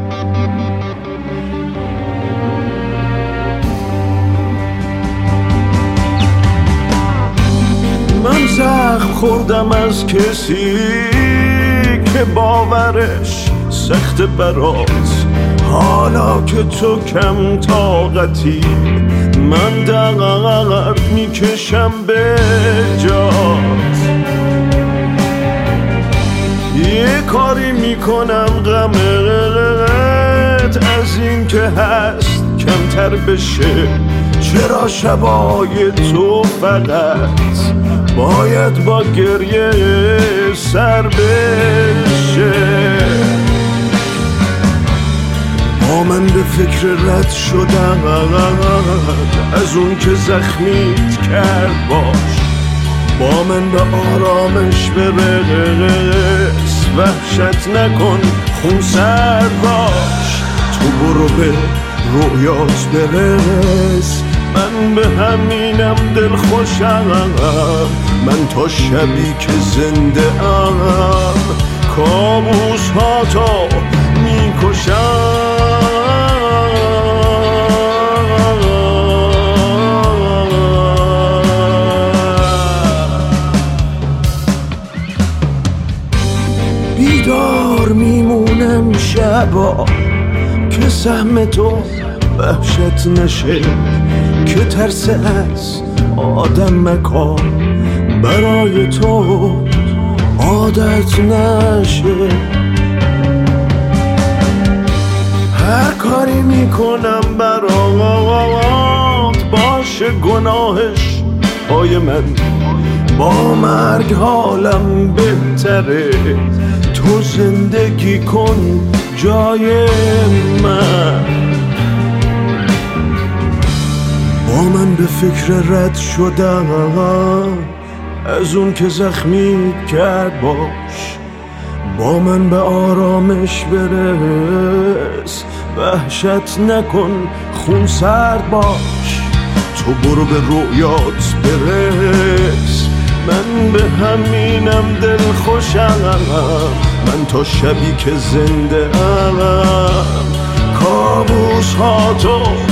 من زخم خوردم از کسی که باورش سخت برات، حالا که تو کم طاقتی من درد میکشم به جات. یه کاری میکنم غمت از این که هست کمتر بشه، چرا شبای تو فقط باید با گریه سر بشه. با من به فکر رد شدن از اون که زخمیت کرد باش، با من به آرامش برس، وحشت نکن خونسرد باش، تو برو به رویات برس. من به همینم دل خوشم، من تا شبی که زنده ام کابوس ها تا میکشم. بیدار میمونم شبا که سهم تو وحشت نشه، که ترس از آدم مکان برای تو عادت نشه. هر کاری میکنم برات باشه گناهش پای من، با مرگ حالم بهتره، تو زندگی کن جای من. با من به فکر رد شدن از اون که زخمیت کرد باش، با من به آرامش برس، وحشت نکن خونسرد باش، تو برو به رویات برس. من به همینم دل خوشم، من تا شبی که زنده ام کابوس ها تو